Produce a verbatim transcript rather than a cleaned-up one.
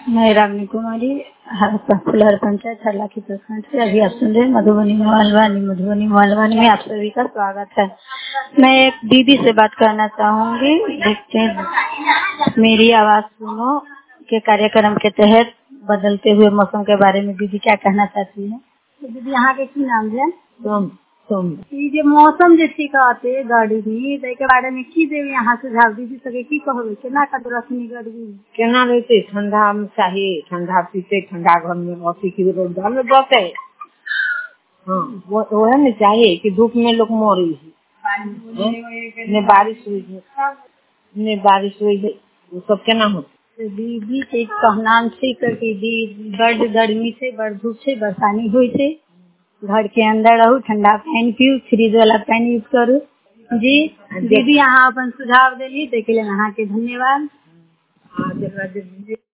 मैं रामनी कुमारी फुलहर पंचायत हरला की प्रखंड से। अभी आप सुन रहे हैं मधुबनी मोहलवानी मधुबनी मोहलवानी में आप सभी का स्वागत है। मैं एक दीदी से बात करना चाहूंगी। देखते हैं मेरी आवाज सुनो के कार्यक्रम के तहत बदलते हुए मौसम के बारे में दीदी क्या कहना चाहती है। तो दीदी यहाँ के की नाम है तुम तुम ये मौसम जैसी कहते गाड़ी में के बारे में की देवी यहाँ सुझाव दीदी सके की कहबे केना का रखनी गर्मी केना रहते ठंडा में चाहिए ठंडा पीते ठंडा घर में ऑफिस की रोड में बसे। हाँ वो वो है ना चाहिए कि धूप में लोग मरी ने बारिश हुई है ने बारिश हुई है वो सब केना होते दीदी के कहना से दी बड़ गर्मी से बड़ धूप से बरसानी हुई से घर के अंदर रहू ठंडा पानी पीऊ फ्रिज वाला पानी यूज करू। जी दीदी यहाँ अपन सुझाव देली के लिए अहाँ के धन्यवाद।